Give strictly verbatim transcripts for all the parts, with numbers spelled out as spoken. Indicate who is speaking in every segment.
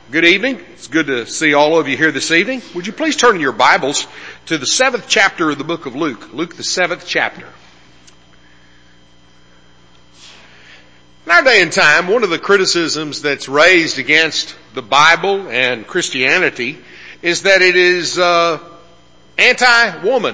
Speaker 1: Good evening. It's good to see all of you here this evening. Would you please turn your Bibles to the seventh chapter of the book of Luke. Luke, the seventh chapter. In our day and time, one of the criticisms that's raised against the Bible and Christianity is that it is uh, anti-woman.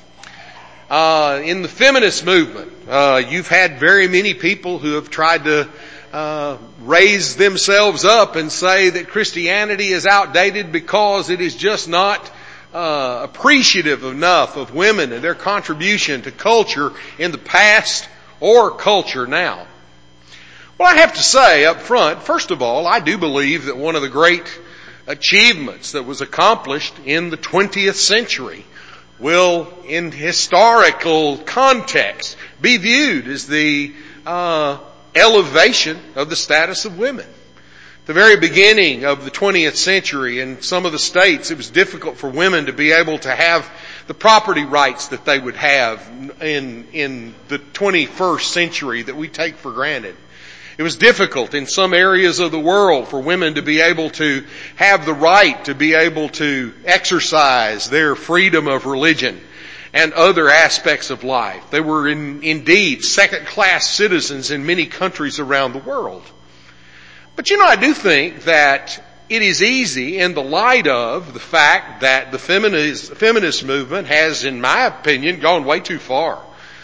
Speaker 1: Uh, in the feminist movement, uh, you've had very many people who have tried to Uh, raise themselves up and say that Christianity is outdated because it is just not uh, appreciative enough of women and their contribution to culture in the past or culture now. Well, I have to say up front, first of all, I do believe that one of the great achievements that was accomplished in the twentieth century will, in historical context, be viewed as the uh elevation of the status of women. At the very beginning of the twentieth century, in some of the states, it was difficult for women to be able to have the property rights that they would have in, in the twenty-first century that we take for granted. It was difficult in some areas of the world for women to be able to have the right to be able to exercise their freedom of religion and other aspects of life. They were in, indeed second-class citizens in many countries around the world. But you know, I do think that it is easy in the light of the fact that the feminist, feminist movement has, in my opinion, gone way too far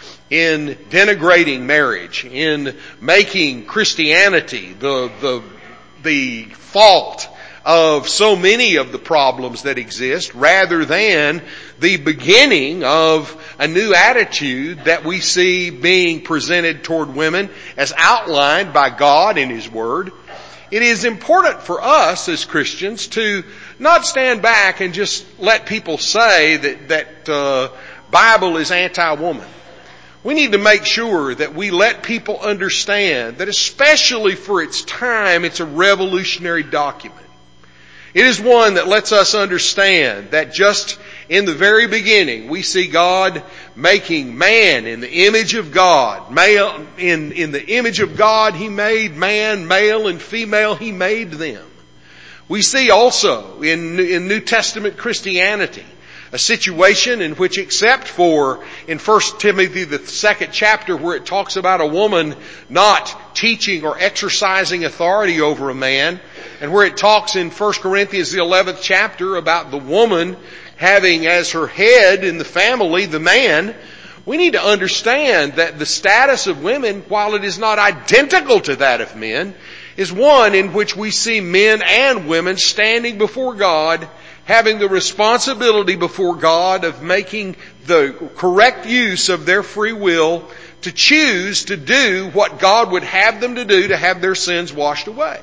Speaker 1: in denigrating marriage, in making Christianity the, the, the fault of so many of the problems that exist, rather than the beginning of a new attitude that we see being presented toward women as outlined by God in His Word. It is important for us as Christians to not stand back and just let people say that, that uh, Bible is anti-woman. We need to make sure that we let people understand that, especially for its time, it's a revolutionary document. It is one that lets us understand that just in the very beginning, we see God making man in the image of God. Male, in, in the image of God, He made man, male and female, He made them. We see also in, in New Testament Christianity a situation in which, except for in First Timothy, the second chapter, where it talks about a woman not teaching or exercising authority over a man, and where it talks in First Corinthians, the eleventh chapter, about the woman having as her head in the family the man, we need to understand that the status of women, while it is not identical to that of men, is one in which we see men and women standing before God, having the responsibility before God of making the correct use of their free will to choose to do what God would have them to do to have their sins washed away.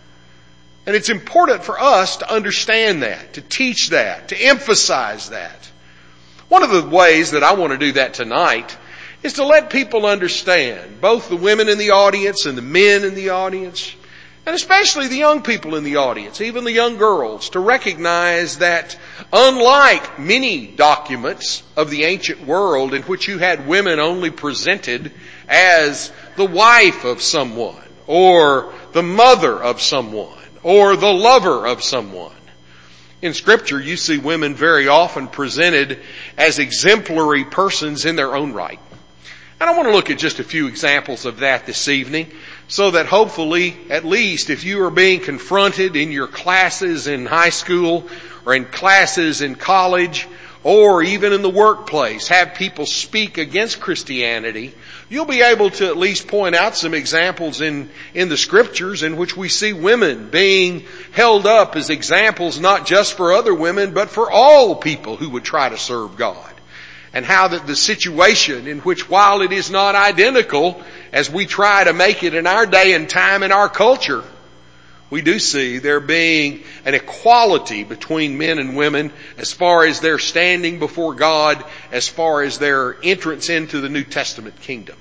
Speaker 1: And it's important for us to understand that, to teach that, to emphasize that. One of the ways that I want to do that tonight is to let people understand, both the women in the audience and the men in the audience, and especially the young people in the audience, even the young girls, to recognize that unlike many documents of the ancient world in which you had women only presented as the wife of someone, or the mother of someone, or the lover of someone, in Scripture you see women very often presented as exemplary persons in their own right. And I want to look at just a few examples of that this evening, so that hopefully, at least if you are being confronted in your classes in high school or in classes in college or even in the workplace, have people speak against Christianity, you'll be able to at least point out some examples in, in the Scriptures in which we see women being held up as examples not just for other women, but for all people who would try to serve God. And how that the situation in which, while it is not identical as we try to make it in our day and time in our culture, we do see there being an equality between men and women as far as their standing before God, as far as their entrance into the New Testament kingdom.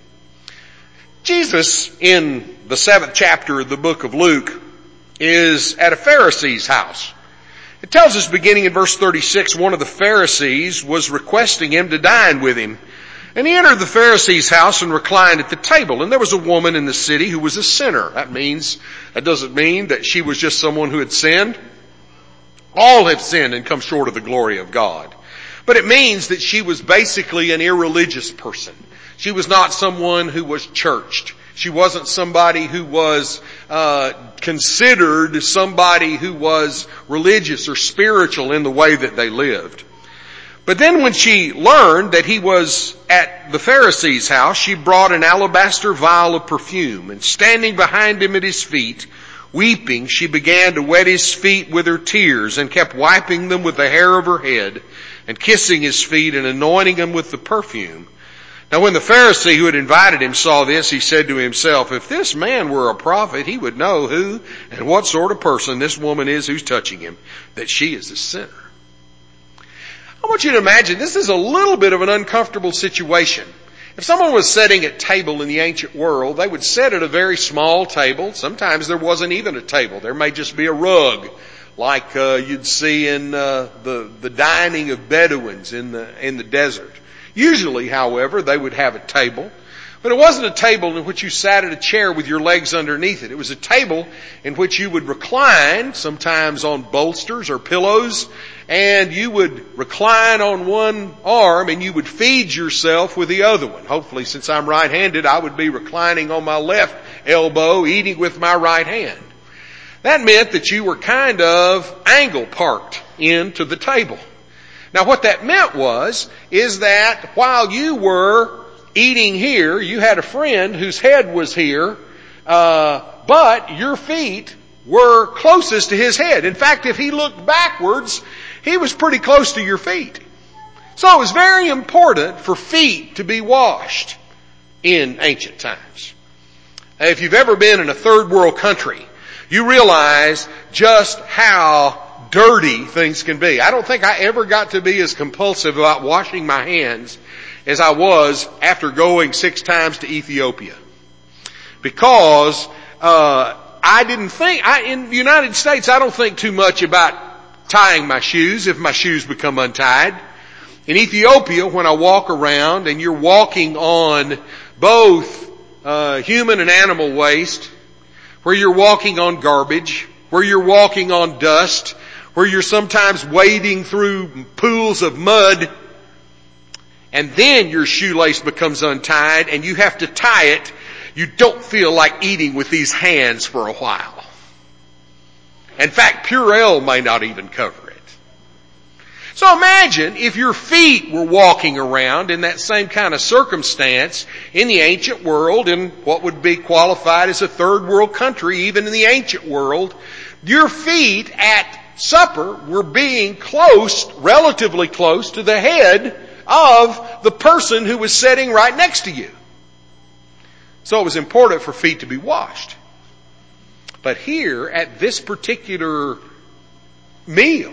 Speaker 1: Jesus, in the seventh chapter of the book of Luke, is at a Pharisee's house. It tells us, beginning in verse thirty-six, one of the Pharisees was requesting him to dine with him. And he entered the Pharisee's house and reclined at the table. And there was a woman in the city who was a sinner. That means, that doesn't mean that she was just someone who had sinned. All have sinned and come short of the glory of God. But it means that she was basically an irreligious person. She was not someone who was churched. She wasn't somebody who was uh considered somebody who was religious or spiritual in the way that they lived. But then when she learned that he was at the Pharisee's house, she brought an alabaster vial of perfume, and standing behind him at his feet, weeping, she began to wet his feet with her tears and kept wiping them with the hair of her head and kissing his feet and anointing them with the perfume. Now when the Pharisee who had invited him saw this, he said to himself, if this man were a prophet, he would know who and what sort of person this woman is who's touching him, that she is a sinner. I want you to imagine this is a little bit of an uncomfortable situation. If someone was sitting at table in the ancient world, they would sit at a very small table. Sometimes there wasn't even a table. There may just be a rug, like uh, you'd see in uh, the the dining of Bedouins in the in the desert. Usually, however, they would have a table. But it wasn't a table in which you sat at a chair with your legs underneath it. It was a table in which you would recline, sometimes on bolsters or pillows, and you would recline on one arm and you would feed yourself with the other one. Hopefully, since I'm right-handed, I would be reclining on my left elbow, eating with my right hand. That meant that you were kind of angle parked into the table. Now what that meant was, is that while you were eating here, you had a friend whose head was here, uh, but your feet were closest to his head. In fact, if he looked backwards, he was pretty close to your feet. So it was very important for feet to be washed in ancient times. If you've ever been in a third world country, you realize just how dirty things can be. I don't think I ever got to be as compulsive about washing my hands as I was after going six times to Ethiopia. Because uh I didn't think, I, in the United States, I don't think too much about tying my shoes if my shoes become untied. In Ethiopia, when I walk around and you're walking on both uh human and animal waste, where you're walking on garbage, where you're walking on dust, where you're sometimes wading through pools of mud, and then your shoelace becomes untied and you have to tie it, you don't feel like eating with these hands for a while. In fact, Purell may not even cover it. So imagine if your feet were walking around in that same kind of circumstance in the ancient world, in what would be qualified as a third world country, even in the ancient world, your feet at supper were being close, relatively close to the head of the person who was sitting right next to you. So it was important for feet to be washed. But here, at this particular meal,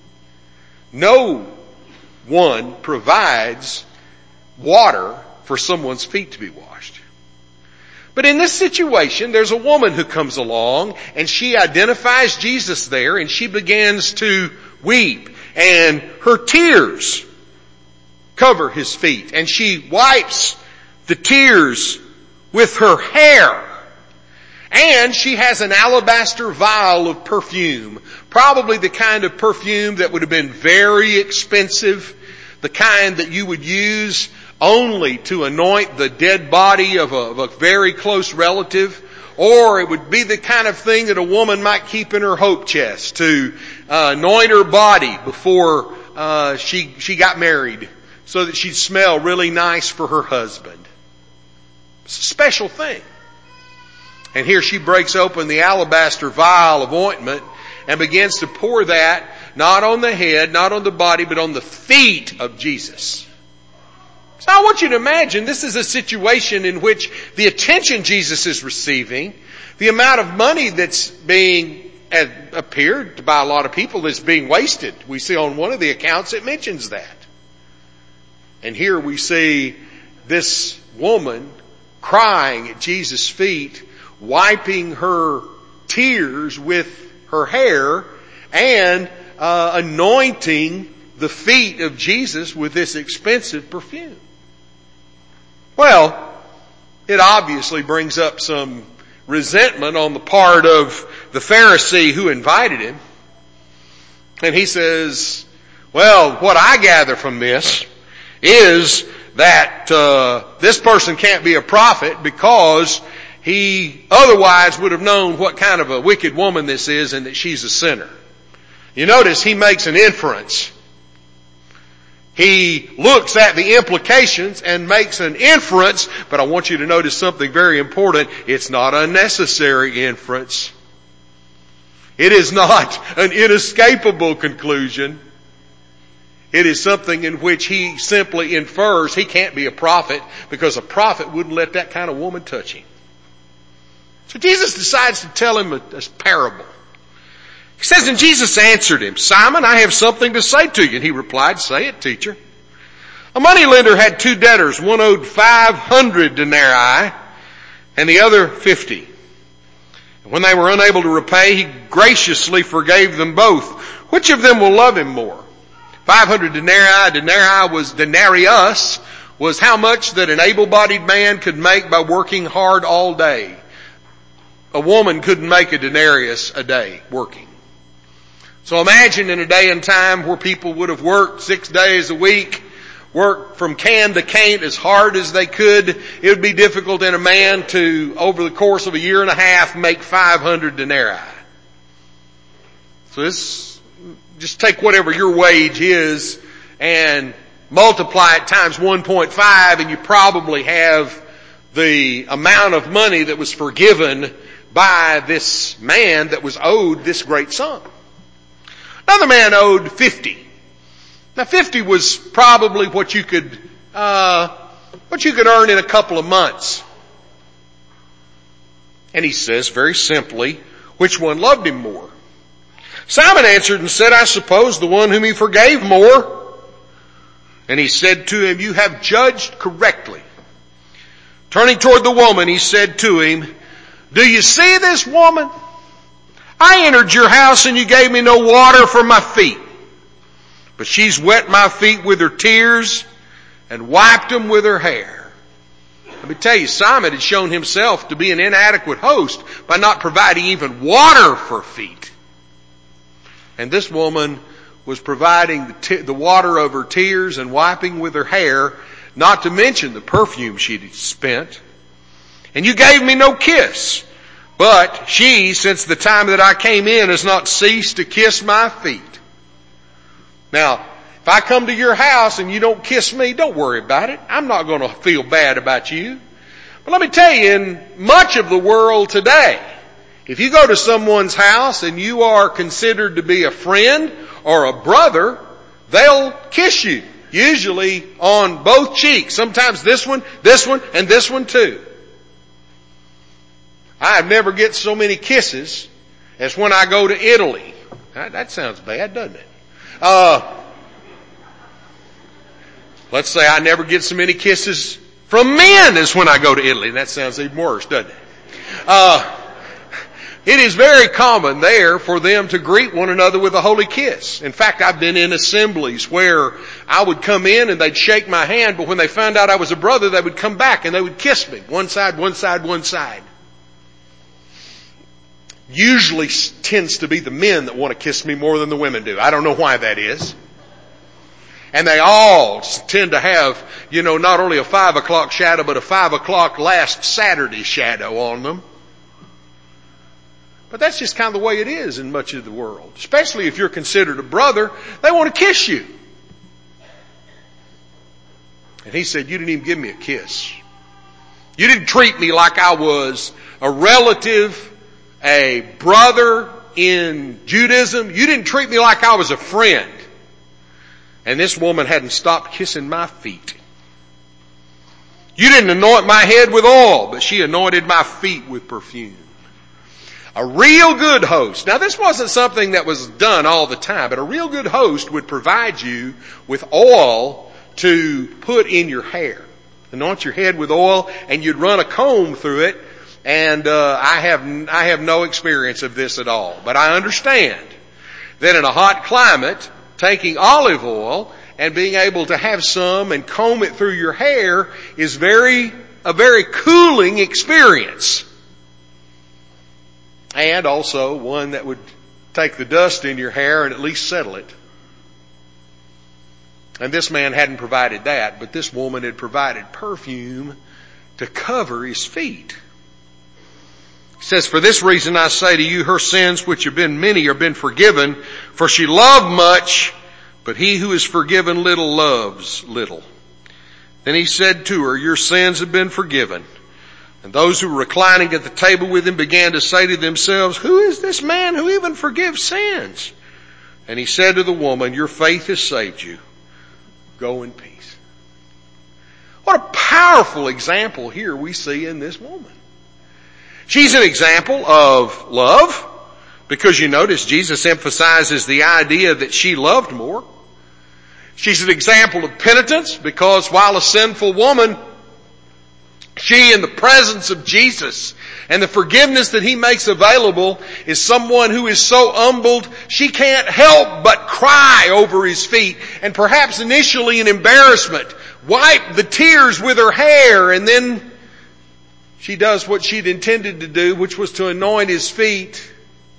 Speaker 1: no one provides water for someone's feet to be washed. But in this situation, there's a woman who comes along and she identifies Jesus there and she begins to weep, and her tears cover his feet, and she wipes the tears with her hair. And she has an alabaster vial of perfume, probably the kind of perfume that would have been very expensive, the kind that you would use only to anoint the dead body of a, of a very close relative, or it would be the kind of thing that a woman might keep in her hope chest to uh, anoint her body before uh, she she got married, so that she'd smell really nice for her husband. It's a special thing. And here she breaks open the alabaster vial of ointment and begins to pour that not on the head, not on the body, but on the feet of Jesus. So I want you to imagine this is a situation in which the attention Jesus is receiving, the amount of money that's being uh, appeared by a lot of people that's being wasted. We see on one of the accounts it mentions that. And here we see this woman crying at Jesus' feet, wiping her tears with her hair, and uh, anointing the feet of Jesus with this expensive perfume. Well, it obviously brings up some resentment on the part of the Pharisee who invited him. And he says, well, what I gather from this is that uh, this person can't be a prophet because he otherwise would have known what kind of a wicked woman this is and that she's a sinner. You notice he makes an inference. He looks at the implications and makes an inference, but I want you to notice something very important. It's not a necessary inference. It is not an inescapable conclusion. It is something in which he simply infers he can't be a prophet because a prophet wouldn't let that kind of woman touch him. So Jesus decides to tell him a, a parable. He says, and Jesus answered him, Simon, I have something to say to you. And he replied, say it, teacher. A moneylender had two debtors. One owed five hundred denarii and the other fifty. And when they were unable to repay, he graciously forgave them both. Which of them will love him more? Five hundred denarii, denarii was, denarius was how much that an able-bodied man could make by working hard all day. A woman couldn't make a denarius a day working. So imagine in a day and time where people would have worked six days a week, worked from can to can't as hard as they could. It would be difficult in a man to, over the course of a year and a half, make five hundred denarii. So this, just take whatever your wage is and multiply it times one point five and you probably have the amount of money that was forgiven by this man that was owed this great sum. Another man owed fifty. Now fifty was probably what you could, uh, what you could earn in a couple of months. And he says very simply, which one loved him more? Simon answered and said, I suppose the one whom he forgave more. And he said to him, you have judged correctly. Turning toward the woman, he said to him, do you see this woman? I entered your house and you gave me no water for my feet. But she's wet my feet with her tears and wiped them with her hair. Let me tell you, Simon had shown himself to be an inadequate host by not providing even water for feet. And this woman was providing the, t- the water of her tears and wiping with her hair, not to mention the perfume she'd spent. And you gave me no kiss. But she, since the time that I came in, has not ceased to kiss my feet. Now, if I come to your house and you don't kiss me, don't worry about it. I'm not going to feel bad about you. But let me tell you, in much of the world today, if you go to someone's house and you are considered to be a friend or a brother, they'll kiss you. Usually on both cheeks. Sometimes this one, this one, and this one too. I never get so many kisses as when I go to Italy. That, that sounds bad, doesn't it? Uh, let's say I never get so many kisses from men as when I go to Italy. That sounds even worse, doesn't it? Uh, it is very common there for them to greet one another with a holy kiss. In fact, I've been in assemblies where I would come in and they'd shake my hand, but when they found out I was a brother, they would come back and they would kiss me. One side, one side, one side. Usually tends to be the men that want to kiss me more than the women do. I don't know why that is. And they all tend to have, you know, not only a five o'clock shadow, but a five o'clock last Saturday shadow on them. But that's just kind of the way it is in much of the world. Especially if you're considered a brother, they want to kiss you. And he said, you didn't even give me a kiss. You didn't treat me like I was a relative, a brother in Judaism. You didn't treat me like I was a friend. And this woman hadn't stopped kissing my feet. You didn't anoint my head with oil, but she anointed my feet with perfume. A real good host. Now this wasn't something that was done all the time, but a real good host would provide you with oil to put in your hair. Anoint your head with oil and you'd run a comb through it. And uh, I have I have no experience of this at all. But I understand that in a hot climate, taking olive oil and being able to have some and comb it through your hair is very, a very cooling experience. And also one that would take the dust in your hair and at least settle it. And this man hadn't provided that, but this woman had provided perfume to cover his feet. He says, for this reason I say to you, her sins which have been many have been forgiven, for she loved much, but he who is forgiven little loves little. Then he said to her, your sins have been forgiven. And those who were reclining at the table with him began to say to themselves, who is this man who even forgives sins? And he said to the woman, your faith has saved you. Go in peace. What a powerful example here we see in this woman. She's an example of love, because you notice Jesus emphasizes the idea that she loved more. She's an example of penitence, because while a sinful woman, she, in the presence of Jesus and the forgiveness that He makes available, is someone who is so humbled she can't help but cry over His feet, and perhaps initially in embarrassment wipe the tears with her hair, and then she does what she'd intended to do, which was to anoint His feet.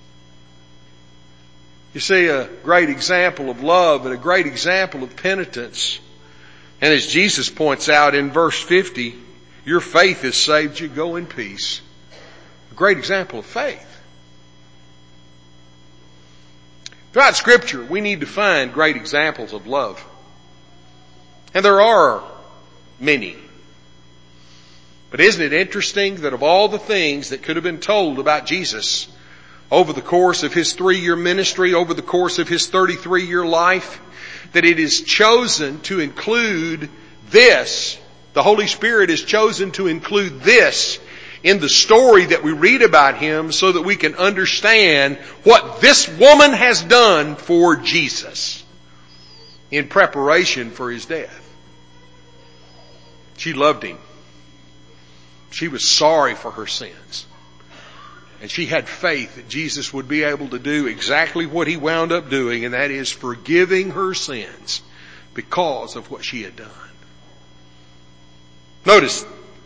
Speaker 1: You see, a great example of love and a great example of penitence. And as Jesus points out in verse fifty, your faith has saved you, go in peace. A great example of faith. Throughout Scripture, we need to find great examples of love. And there are many. But isn't it interesting that of all the things that could have been told about Jesus over the course of His three-year ministry, over the course of His thirty-three-year life, that it is chosen to include this. The Holy Spirit has chosen to include this in the story that we read about Him, so that we can understand what this woman has done for Jesus in preparation for His death. She loved Him. She was sorry for her sins. And she had faith that Jesus would be able to do exactly what He wound up doing, and that is forgiving her sins because of what she had done. Notice,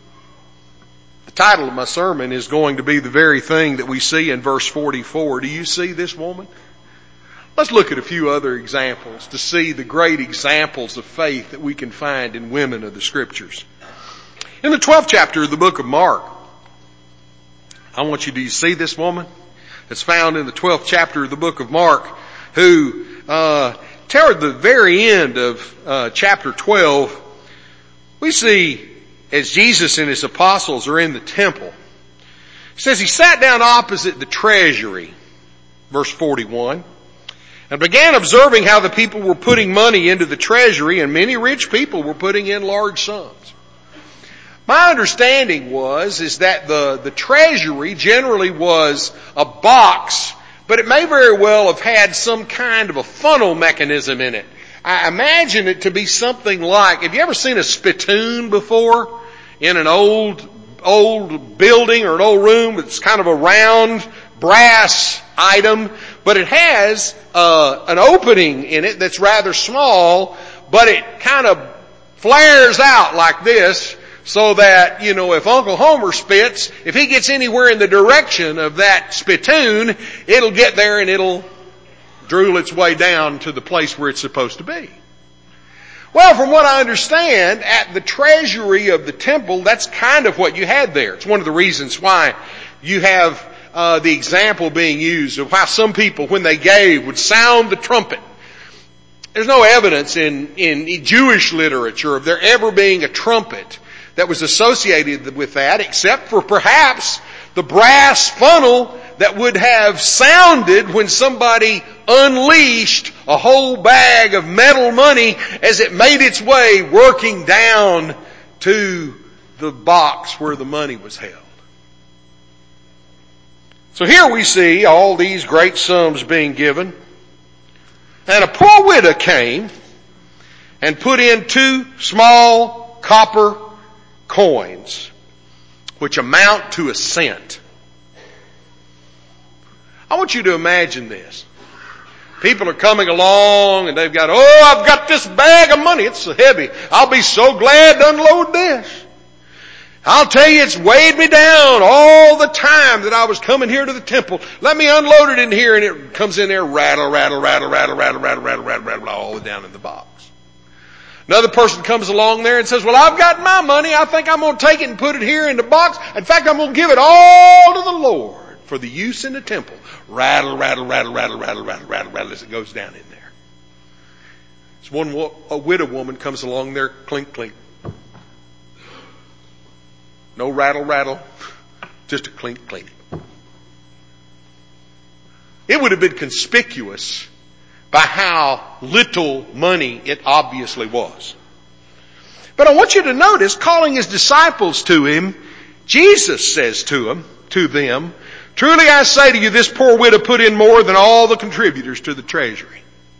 Speaker 1: the title of my sermon is going to be the very thing that we see in verse forty-four. Do you see this woman? Let's look at a few other examples to see the great examples of faith that we can find in women of the Scriptures. In the twelfth chapter of the book of Mark, I want you to see this woman. It's found in the twelfth chapter of the book of Mark, who, uh, toward the very end of uh, chapter twelve, we see as Jesus and His apostles are in the temple. It says He sat down opposite the treasury, verse forty-one, and began observing how the people were putting money into the treasury, and many rich people were putting in large sums. My understanding was, is that the, the treasury generally was a box, but it may very well have had some kind of a funnel mechanism in it. I imagine it to be something like, have you ever seen a spittoon before? In an old, old building or an old room, it's kind of a round brass item, but it has uh, an opening in it that's rather small, but it kind of flares out like this, so that, you know, if Uncle Homer spits, if he gets anywhere in the direction of that spittoon, it'll get there and it'll drool its way down to the place where it's supposed to be. Well, from what I understand, at the treasury of the temple, that's kind of what you had there. It's one of the reasons why you have uh, the example being used of how some people, when they gave, would sound the trumpet. There's no evidence in, in Jewish literature of there ever being a trumpet that was associated with that, except for perhaps the brass funnel that would have sounded when somebody unleashed a whole bag of metal money as it made its way working down to the box where the money was held. So here we see all these great sums being given. And a poor widow came and put in two small copper coins, which amount to a cent. I want you to imagine this. People are coming along and they've got, oh, I've got this bag of money. It's so heavy. I'll be so glad to unload this. I'll tell you, it's weighed me down all the time that I was coming here to the temple. Let me unload it in here, and it comes in there, rattle, rattle, rattle, rattle, rattle, rattle, rattle, rattle, rattle, all the way down in the box. Another person comes along there and says, well, I've got my money. I think I'm going to take it and put it here in the box. In fact, I'm going to give it all to the Lord for the use in the temple. Rattle, rattle, rattle, rattle, rattle, rattle, rattle, rattle, as it goes down in there. This one, a widow woman comes along there, clink, clink. No rattle, rattle, just a clink, clink. It would have been conspicuous by how little money it obviously was. But I want you to notice, calling his disciples to him, Jesus says to him, to them, truly I say to you, this poor widow put in more than all the contributors to the treasury.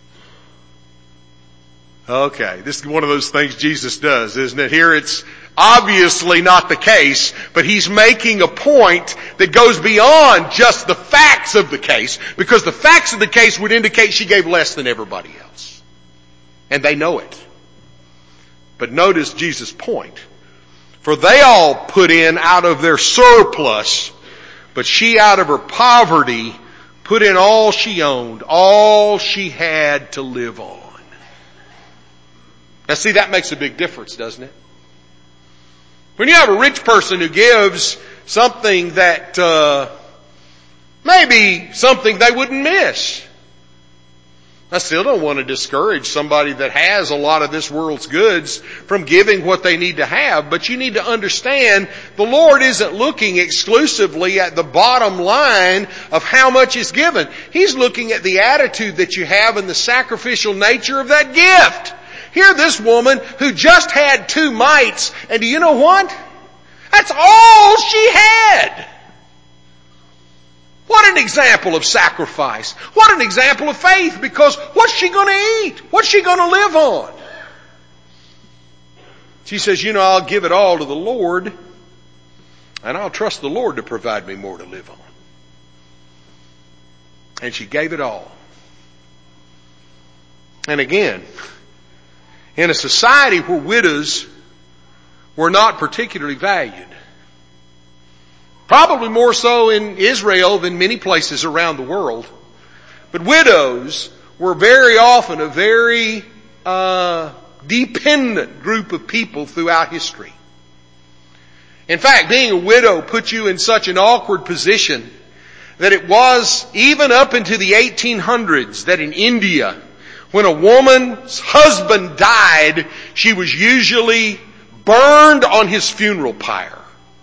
Speaker 1: Okay, this is one of those things Jesus does, isn't it? Here it's obviously not the case, but he's making a point that goes beyond just the facts of the case, because the facts of the case would indicate she gave less than everybody else. And they know it. But notice Jesus' point. For they all put in out of their surplus, but she out of her poverty put in all she owned, all she had to live on. Now see, that makes a big difference, doesn't it? When you have a rich person who gives something that uh, maybe something they wouldn't miss. I still don't want to discourage somebody that has a lot of this world's goods from giving what they need to have, but you need to understand the Lord isn't looking exclusively at the bottom line of how much is given. He's looking at the attitude that you have and the sacrificial nature of that gift. Here this woman who just had two mites, and do you know what? That's all she had. What an example of sacrifice. What an example of faith, because what's she going to eat? What's she going to live on? She says, you know, I'll give it all to the Lord, and I'll trust the Lord to provide me more to live on. And she gave it all. And again, in a society where widows were not particularly valued, probably more so in Israel than many places around the world, but widows were very often a very uh, dependent group of people throughout history. In fact, being a widow put you in such an awkward position that it was even up into the eighteen hundreds that in India, when a woman's husband died, she was usually burned on his funeral pyre.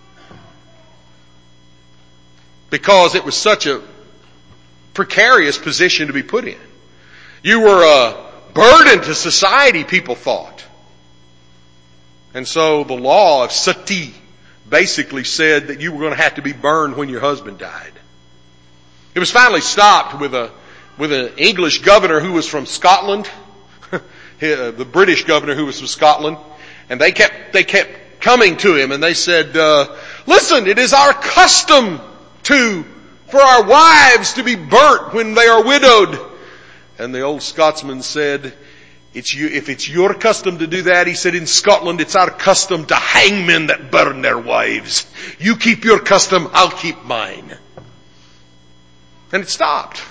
Speaker 1: Because it was such a precarious position to be put in. You were a burden to society, people thought. And so the law of sati basically said that you were going to have to be burned when your husband died. It was finally stopped with a with an English governor who was from Scotland, the British governor who was from Scotland, and they kept they kept coming to him and they said, uh, listen, it is our custom to for our wives to be burnt when they are widowed. And the old Scotsman said, it's you, if it's your custom to do that, he said, in Scotland it's our custom to hang men that burn their wives. You keep your custom, I'll keep mine. And it stopped.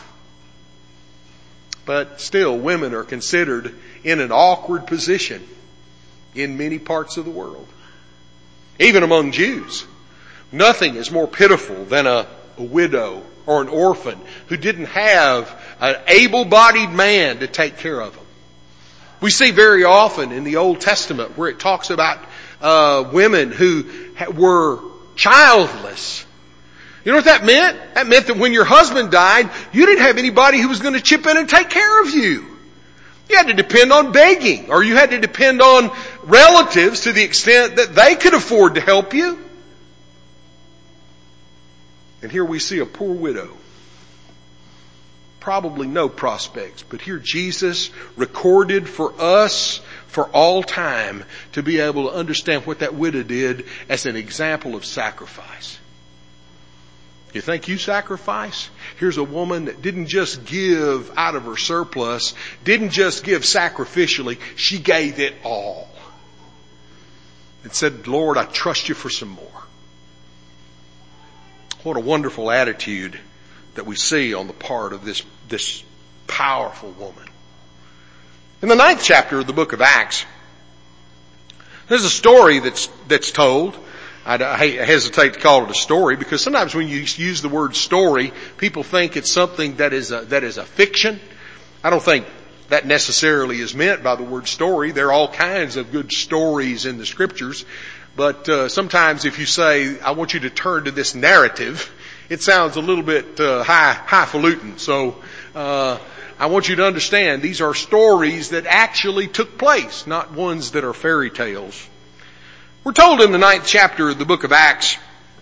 Speaker 1: But still, women are considered in an awkward position in many parts of the world. Even among Jews. Nothing is more pitiful than a, a widow or an orphan who didn't have an able-bodied man to take care of them. We see very often in the Old Testament where it talks about uh, women who ha- were childless. You know what that meant? That meant that when your husband died, you didn't have anybody who was going to chip in and take care of you. You had to depend on begging, or you had to depend on relatives to the extent that they could afford to help you. And here we see a poor widow. Probably no prospects, but here Jesus recorded for us for all time to be able to understand what that widow did as an example of sacrifice. You think you sacrifice? Here's a woman that didn't just give out of her surplus, didn't just give sacrificially, she gave it all. And said, Lord, I trust you for some more. What a wonderful attitude that we see on the part of this, this powerful woman. In the ninth chapter of the book of Acts, there's a story that's, that's told. I hesitate to call it a story because sometimes when you use the word story, people think it's something that is a, that is a fiction. I don't think that necessarily is meant by the word story. There are all kinds of good stories in the scriptures. But uh, sometimes if you say, I want you to turn to this narrative, it sounds a little bit uh, high, highfalutin. So uh, I want you to understand these are stories that actually took place, not ones that are fairy tales. We're told in the ninth chapter of the book of Acts,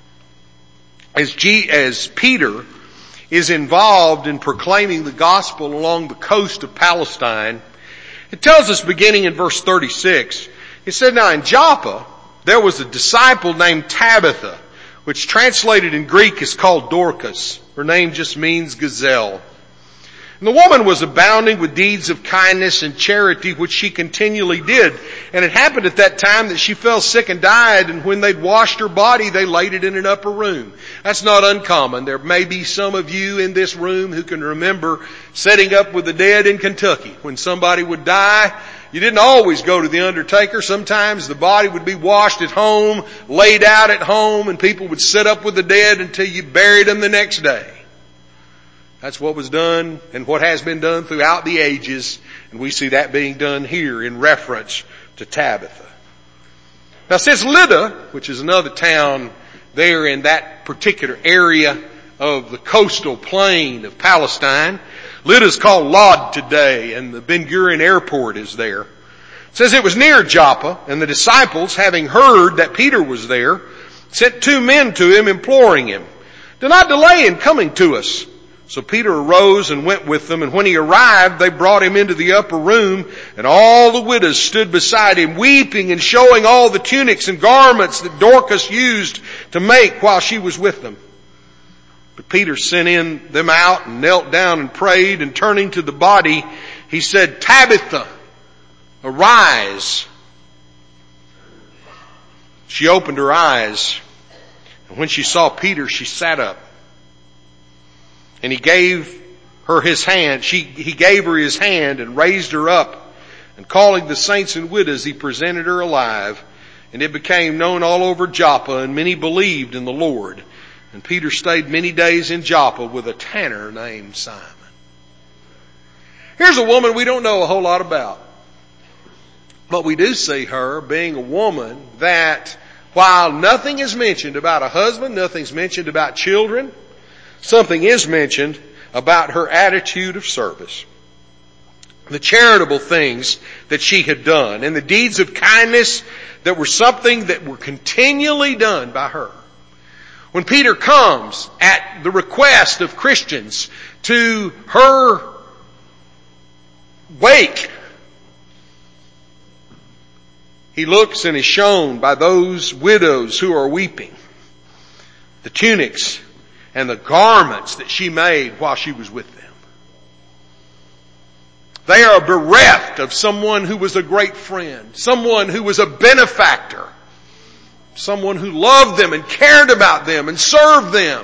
Speaker 1: as, G, as Peter is involved in proclaiming the gospel along the coast of Palestine, it tells us beginning in verse thirty-six, it said, now in Joppa there was a disciple named Tabitha, which translated in Greek is called Dorcas. Her name just means gazelle. And the woman was abounding with deeds of kindness and charity, which she continually did. And it happened at that time that she fell sick and died, and when they'd washed her body, they laid it in an upper room. That's not uncommon. There may be some of you in this room who can remember setting up with the dead in Kentucky. When somebody would die, you didn't always go to the undertaker. Sometimes the body would be washed at home, laid out at home, and people would sit up with the dead until you buried them the next day. That's what was done and what has been done throughout the ages. And we see that being done here in reference to Tabitha. Now since Lydda, which is another town there in that particular area of the coastal plain of Palestine, Lydda is called Lod today, and the Ben Gurion airport is there. It says it was near Joppa, and the disciples, having heard that Peter was there, sent two men to him imploring him, do not delay in coming to us. So Peter arose and went with them, and when he arrived, they brought him into the upper room, and all the widows stood beside him, weeping and showing all the tunics and garments that Dorcas used to make while she was with them. But Peter sent in them out and knelt down and prayed, and turning to the body, he said, Tabitha, arise. She opened her eyes, and when she saw Peter, she sat up. And he gave her his hand, she, he gave her his hand and raised her up. And calling the saints and widows, he presented her alive. And it became known all over Joppa, and many believed in the Lord. And Peter stayed many days in Joppa with a tanner named Simon. Here's a woman we don't know a whole lot about. But we do see her being a woman that, while nothing is mentioned about a husband, nothing's mentioned about children, something is mentioned about her attitude of service. The charitable things that she had done and the deeds of kindness that were something that were continually done by her. When Peter comes at the request of Christians to her wake, he looks and is shown by those widows who are weeping the tunics and the garments that she made while she was with them. They are bereft of someone who was a great friend, someone who was a benefactor, someone who loved them and cared about them and served them.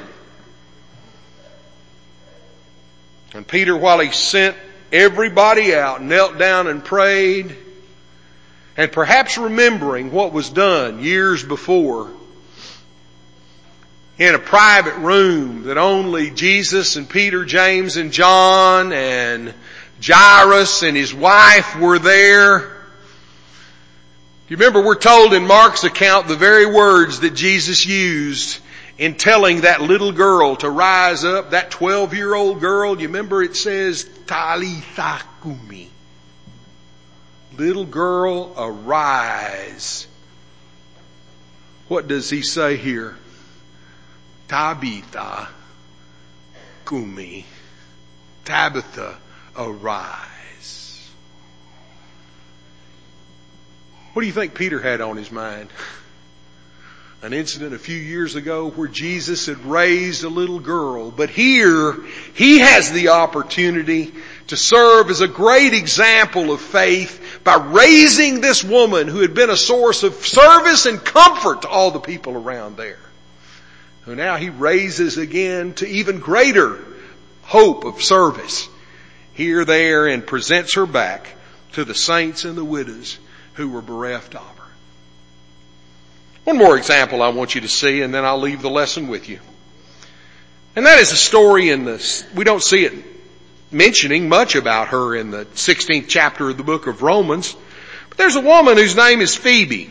Speaker 1: And Peter, while he sent everybody out, knelt down and prayed, and perhaps remembering what was done years before, in a private room that only Jesus and Peter, James and John and Jairus and his wife were there. Do you remember we're told in Mark's account the very words that Jesus used in telling that little girl to rise up, that twelve-year-old girl? You remember it says, Talitha Kumi. Little girl, arise. What does he say here? Tabitha Kumi. Tabitha, arise. What do you think Peter had on his mind? an incident a few years ago where Jesus had raised a little girl. But here, He has the opportunity to serve as a great example of faith by raising this woman who had been a source of service and comfort to all the people around there. Who now He raises again to even greater hope of service here, there, and presents her back to the saints and the widows who were bereft of her. One more example I want you to see, and then I'll leave the lesson with you. And that is a story in the, we don't see it mentioning much about her in the sixteenth chapter of the book of Romans. But there's a woman whose name is Phoebe.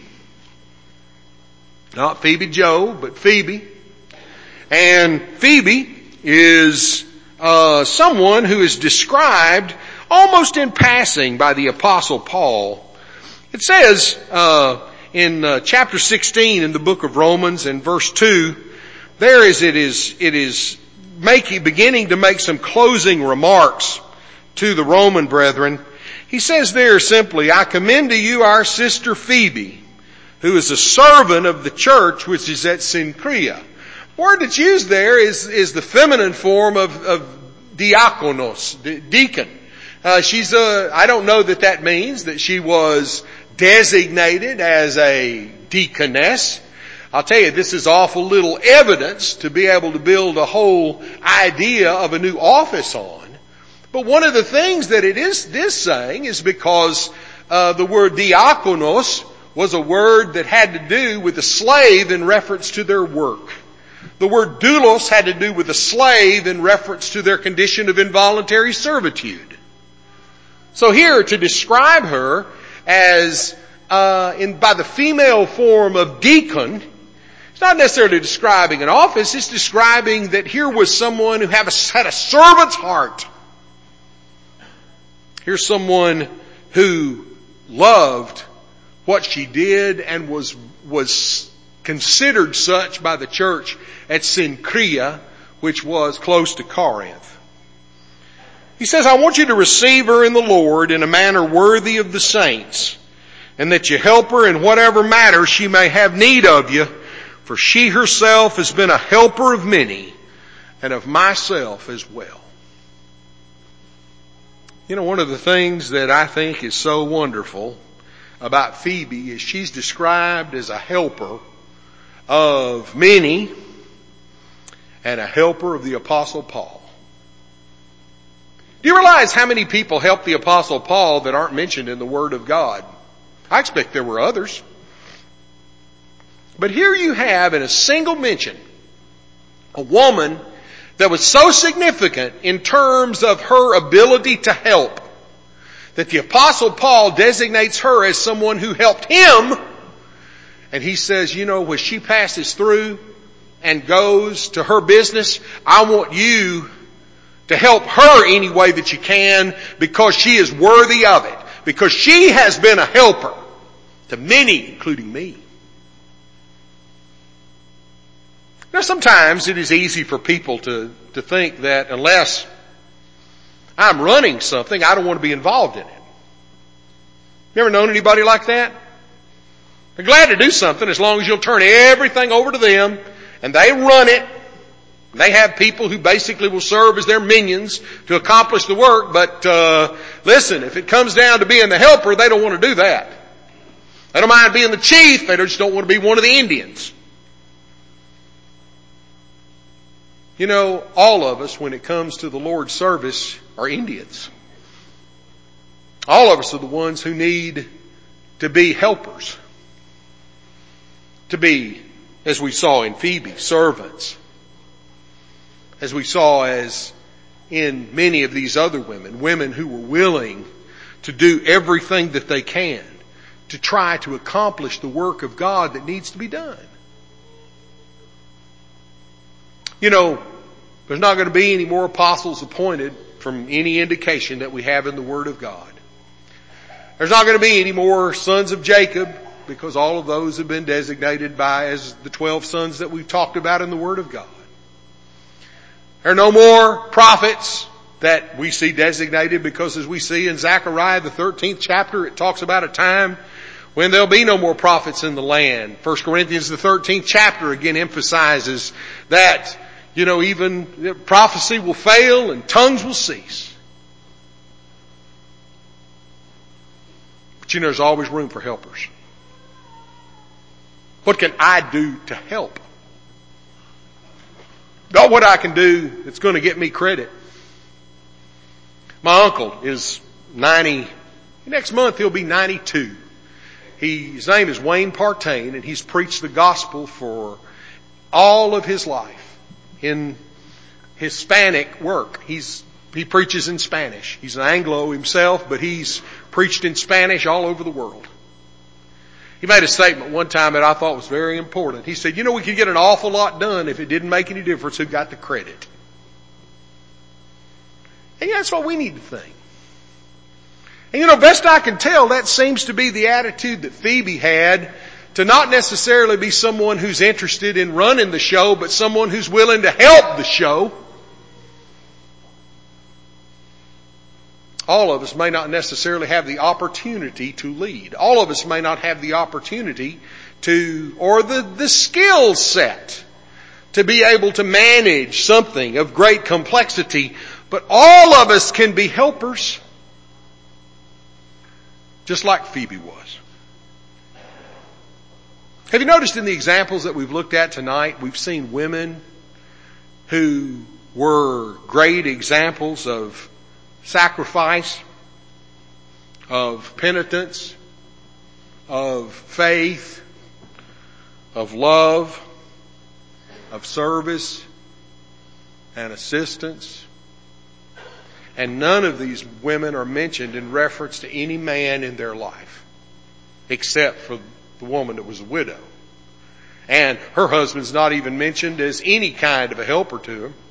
Speaker 1: Not Phoebe Joe, but Phoebe. And Phoebe is uh, someone who is described almost in passing by the Apostle Paul. It says uh, in uh, chapter sixteen in the book of Romans, in verse two, there is it is it is making beginning to make some closing remarks to the Roman brethren. He says there simply, "I commend to you our sister Phoebe, who is a servant of the church which is at Cenchrea." The word that's used there is is the feminine form of, of diakonos, de- deacon. Uh, she's a. I don't know that that means that she was designated as a deaconess. I'll tell you, this is awful little evidence to be able to build a whole idea of a new office on. But one of the things that it is this saying is because uh, the word diakonos was a word that had to do with a slave in reference to their work. The word doulos had to do with a slave in reference to their condition of involuntary servitude. So here, to describe her as uh, in by the female form of deacon, it's not necessarily describing an office. It's describing that here was someone who had a, had a servant's heart. Here's someone who loved what she did and was was considered such by the church at Cenchrea, which was close to Corinth. He says, "I want you to receive her in the Lord in a manner worthy of the saints, and that you help her in whatever matter she may have need of you, for she herself has been a helper of many, and of myself as well." You know, one of the things that I think is so wonderful about Phoebe is she's described as a helper of many and a helper of the Apostle Paul. Do you realize how many people helped the Apostle Paul that aren't mentioned in the Word of God? I expect there were others. But here you have in a single mention a woman that was so significant in terms of her ability to help that the Apostle Paul designates her as someone who helped him. And he says, you know, when she passes through and goes to her business, I want you to help her any way that you can, because she is worthy of it. Because she has been a helper to many, including me. Now, sometimes it is easy for people to, to think that unless I'm running something, I don't want to be involved in it. You ever known anybody like that? They're glad to do something as long as you'll turn everything over to them and they run it. They have people who basically will serve as their minions to accomplish the work. But uh listen, if it comes down to being the helper, they don't want to do that. They don't mind being the chief. They just don't want to be one of the Indians. You know, all of us, when it comes to the Lord's service, are Indians. All of us are the ones who need to be helpers. To be, as we saw in Phoebe, servants. As we saw as in many of these other women, women who were willing to do everything that they can to try to accomplish the work of God that needs to be done. You know, there's not going to be any more apostles appointed from any indication that we have in the Word of God. There's not going to be any more sons of Jacob, because all of those have been designated by as the twelve sons that we've talked about in the Word of God. There are no more prophets that we see designated, because as we see in Zechariah the thirteenth chapter, it talks about a time When there'll be no more prophets in the land. First Corinthians, the thirteenth chapter, again emphasizes that, you know, even prophecy will fail and tongues will cease. But you know, there's always room for helpers. What can I do to help? Not what I can do that's going to get me credit. My uncle is ninety, next month he'll be ninety-two. He, his name is Wayne Partain, and he's preached the gospel for all of his life in Hispanic work. He's, he preaches in Spanish. He's an Anglo himself, but he's preached in Spanish all over the world. He made a statement one time that I thought was very important. He said, you know, we could get an awful lot done if it didn't make any difference who got the credit. And yeah, that's what we need to think. And you know, best I can tell, that seems to be the attitude that Phoebe had, to not necessarily be someone who's interested in running the show, but someone who's willing to help the show. All of us may not necessarily have the opportunity to lead. All of us may not have the opportunity to, or the, the skill set to be able to manage something of great complexity, but all of us can be helpers. Just like Phoebe was. Have you noticed in the examples that we've looked at tonight, we've seen women who were great examples of sacrifice, of penitence, of faith, of love, of service and assistance. And none of these women are mentioned in reference to any man in their life, except for the woman that was a widow. And her husband's not even mentioned as any kind of a helper to him.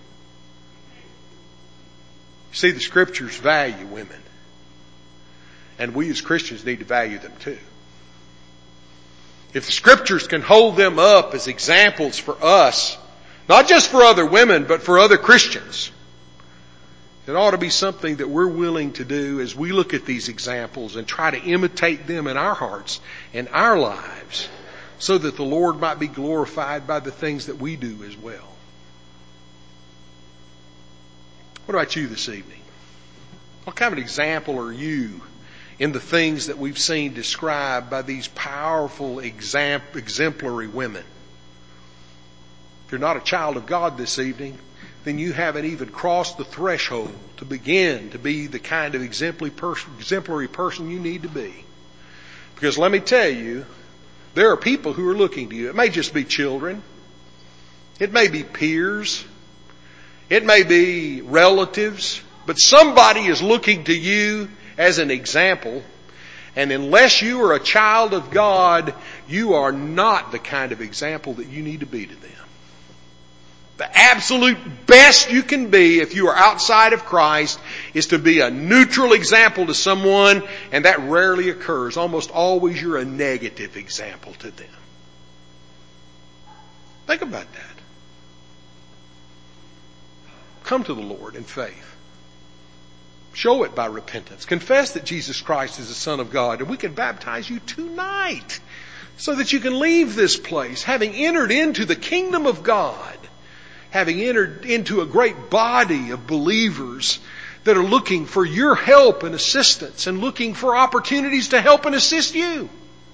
Speaker 1: See, the Scriptures value women. And we as Christians need to value them too. If the Scriptures can hold them up as examples for us, not just for other women, but for other Christians, it ought to be something that we're willing to do as we look at these examples and try to imitate them in our hearts and our lives, so that the Lord might be glorified by the things that we do as well. What about you this evening? What kind of example are you in the things that we've seen described by these powerful examp- exemplary women? If you're not a child of God this evening, then you haven't even crossed the threshold to begin to be the kind of exemplary person, exemplary person you need to be. Because let me tell you, there are people who are looking to you. It may just be children. It may be peers. It may be relatives. But somebody is looking to you as an example. And unless you are a child of God, you are not the kind of example that you need to be to them. The absolute best you can be if you are outside of Christ is to be a neutral example to someone, and that rarely occurs. Almost always you're a negative example to them. Think about that. Come to the Lord in faith. Show it by repentance. Confess that Jesus Christ is the Son of God, and we can baptize you tonight so that you can leave this place having entered into the kingdom of God, having entered into a great body of believers that are looking for your help and assistance and looking for opportunities to help and assist you.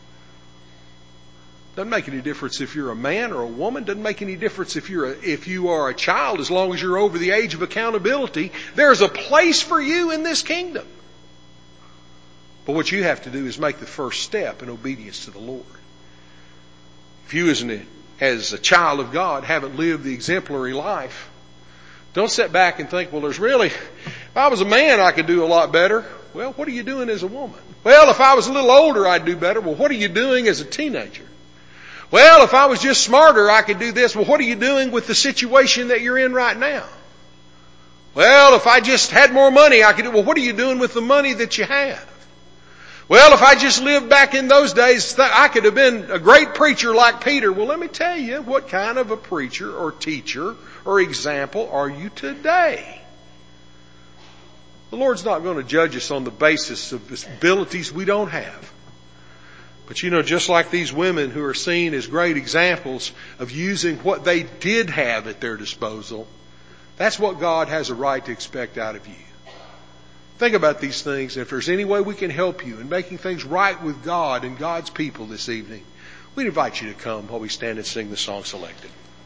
Speaker 1: Doesn't make any difference if you're a man or a woman. Doesn't make any difference if you're a, if you are a child, as long as you're over the age of accountability. There's a place for you in this kingdom. But what you have to do is make the first step in obedience to the Lord. If you as an as a child of God haven't lived the exemplary life, don't sit back and think, well, there's really, if I was a man, I could do a lot better. Well, what are you doing as a woman? Well, if I was a little older, I'd do better. Well, what are you doing as a teenager? Well, if I was just smarter, I could do this. Well, what are you doing with the situation that you're in right now? Well, if I just had more money, I could do, well, what are you doing with the money that you have? Well, if I just lived back in those days, I could have been a great preacher like Peter. Well, let me tell you, what kind of a preacher or teacher or example are you today? The Lord's not going to judge us on the basis of abilities we don't have. But you know, just like these women who are seen as great examples of using what they did have at their disposal, that's what God has a right to expect out of you. Think about these things. If there's any way we can help you in making things right with God and God's people this evening, we invite you to come while we stand and sing the song selected.